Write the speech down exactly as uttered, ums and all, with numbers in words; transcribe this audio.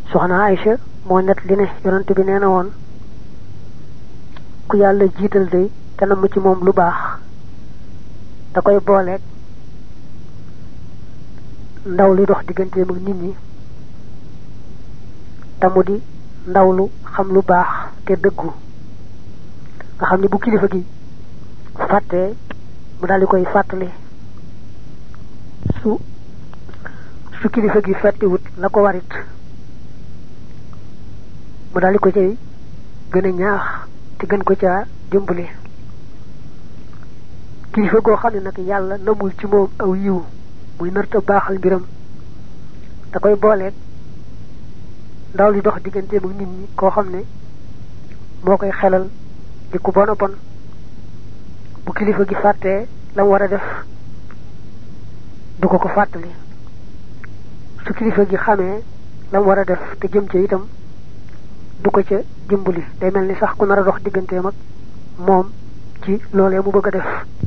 soxna Aïcha moo net li ne yonent bi nee na woon ku yàlla jiital day te namm ci moom lu baax da koy booleeg ndaw li dox digganteem ak nit ñi tamu di ndaw lu xam lu baax te dëggu nga xam ne bu kilifa gi fàttee mu daal di koy fàttali su su kilifa gi fàttewut la ko warit mu daal di ko cay gën a ñaax te gën ko caa dimbali kilifa goo xam ne nag yàlla namul ci moom aw yiw muy narta baaxal mbiram da koy booleeg ndaw li dox digganteem ak nit ñi koo xam ne moo koy xelal di ku bon a bon bu kilifa gi fàttee la mu war a def du ko ko fàttali su kilifa gi xamee la mu war a def te jëm ca itam du ko ca dimbali day mel ni sax ku nar a dox digganteem ak moom ci loolee mu bëgg a def